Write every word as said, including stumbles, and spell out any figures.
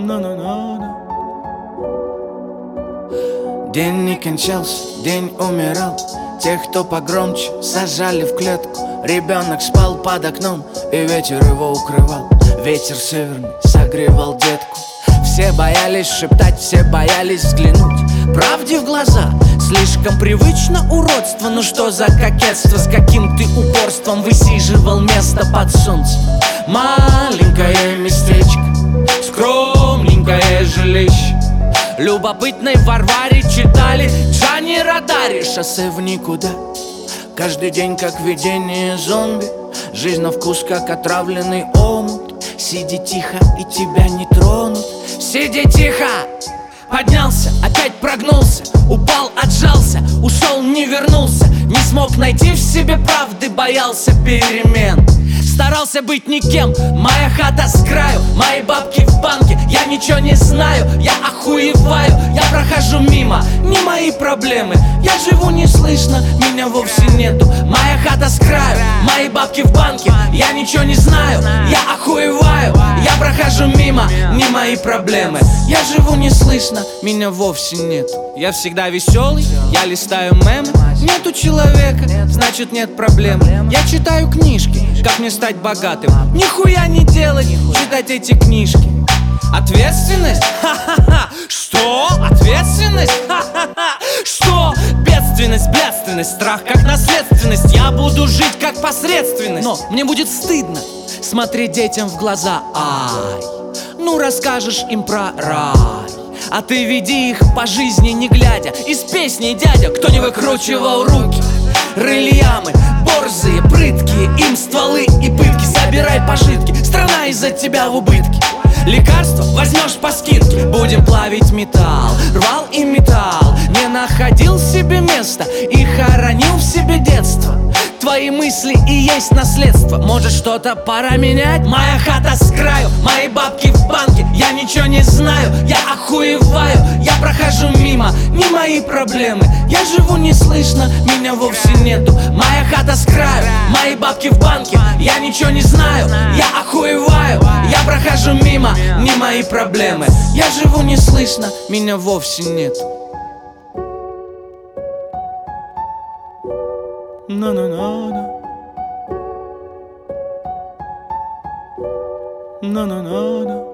День не кончался, день умирал. Тех, кто погромче, сажали в клетку. Ребенок спал под окном, и ветер его укрывал. Ветер северный согревал детку. Все боялись шептать, все боялись взглянуть правде в глаза. Слишком привычно уродство. Ну что за кокетство, с каким ты упорством высиживал место под солнцем. Маленькое местечко, скромненькое жилище. Любопытной Варваре читали Джани Родари. Шоссе в никуда, каждый день как видение зомби. Жизнь на вкус как отравленный омут. Сиди тихо и тебя не тронут. Сиди тихо! Поднялся, опять прогнулся, упал, отжался, ушел, не вернулся. Не смог найти в себе правды, боялся перемен. Старался быть никем, моя хата с краю, мои бабки в банке. Я ничего не знаю, я охуеваю. Я прохожу мимо, не мои проблемы. Я живу не слышно, меня вовсе нету. Моя хата с краю, мои бабки в банке. Я ничего не знаю, я охуеваю. Я прохожу мимо, не мои проблемы. Я живу не слышно, меня вовсе нету. Я всегда веселый, я листаю мемы. Нету человека, значит нет проблем. Я читаю книжки, как мне стать богатым. Нихуя не делать, читать эти книжки. Ответственность? Ха-ха-ха! Что? Ответственность? Ха-ха-ха! Что? Бедственность, блядственность, страх как наследственность. Я буду жить как посредственность. Но мне будет стыдно смотреть детям в глаза. Ай, ну расскажешь им про рай. А ты веди их по жизни не глядя. Из песни дядя, кто не выкручивал руки. Рыли ямы, борзые, прыткие, им стволы и пытки. Собирай пожитки, страна из-за тебя в убытке. Лекарство возьмешь по скидке. Будем плавить металл, рвал и металл. Не находил себе места и хоронил в себе детство. Твои мысли и есть наследство. Может что-то пора менять? Моя хата с краю, мои бабки в банке. Я ничего не знаю, я охуеваю. Я прохожу мимо, не мои проблемы. Я живу не слышно, меня вовсе нету. Моя хата с краю, мои бабки в банке. Я ничего не знаю, я охуеваю. Я прохожу мимо, не мои проблемы. Я живу не слышно, меня вовсе нету. No, no, no, no. No, no, no, no.